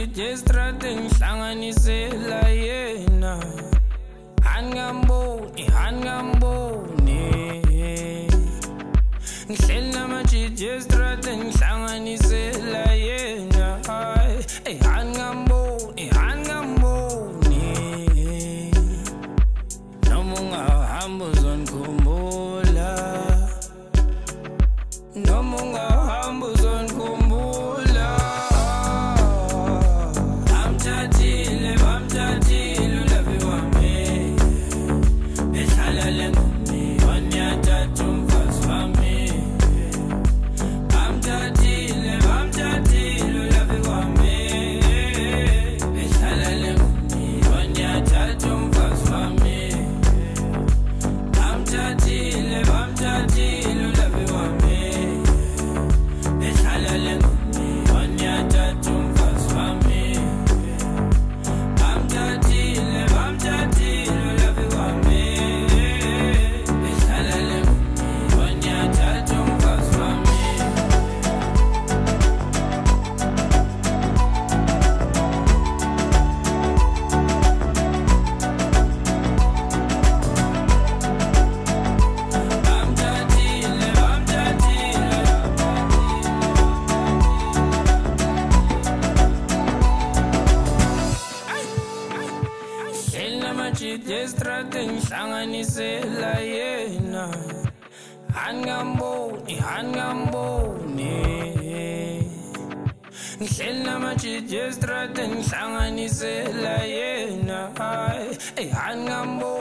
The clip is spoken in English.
namajidi estrada ngihlanganisela yena Hangamboni Ngihleli namajidi estrada ngihlanganisela yena Hey hangamboni Noma ungahamba uzongikhumbula Noma ungahamba uzongikhumbula Bamthathile ulavi wami Ehlala lengumi wanyathatha umfazi wami Bamthathile ulavi wami Ehlala lengumi wanyathatha umfazi wami Bamthathile ulavi wami Ehlala lengumi wanyathatha umfazi wami Bamthathile ulavi wami Ehlala lengumi wanyathatha umfazi wami Namajidi estrada ngihlanganisela yena Hangamboni Ngihleli namajidi estrada ngihlanganisela yena Hey hangamboni